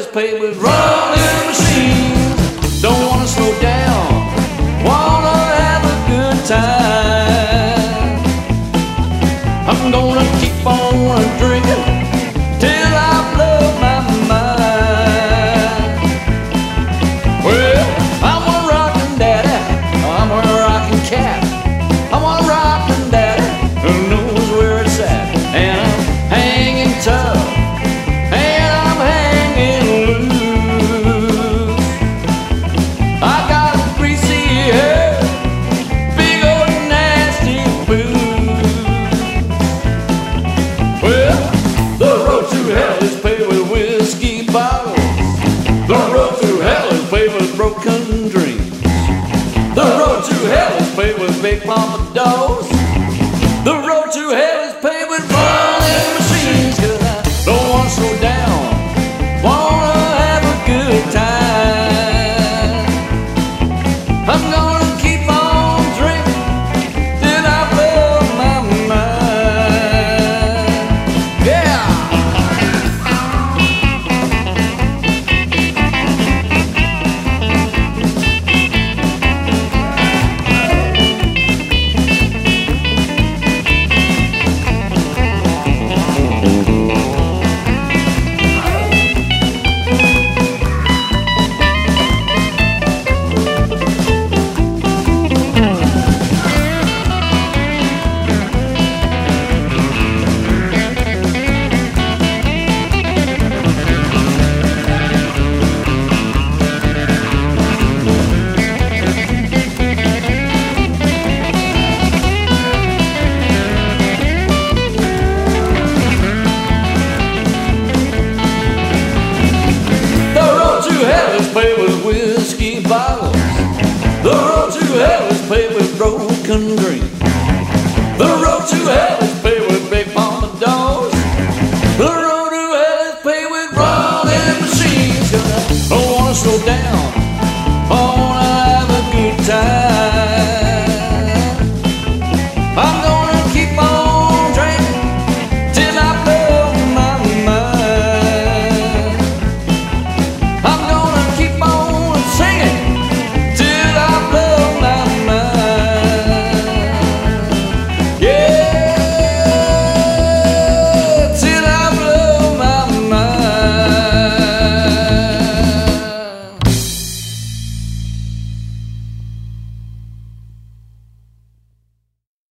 paved with rolling machines. Don't wanna slow down, wanna have a good time. I'm gonna keep on drinking till I blow my mind. Well, I'm a rockin' daddy, I'm a rockin' cat, I'm a rockin' daddy who knows where it's at. And I'm hanging tough, and I'm hanging loose. I got greasy hair, big old nasty boots. Well, the road to hell is paved with whiskey bottles. The road to hell is paved with broken dreams. The road to hell is paved with big pompadours. The road to hell is paved with rolling machines. 'Cause I don't wanna slow down, wanna have a good time. I'm gonna keep on drinking till I blow my mind. Yeah! Paved with whiskey bottles. The road to hell is paved with broken dreams.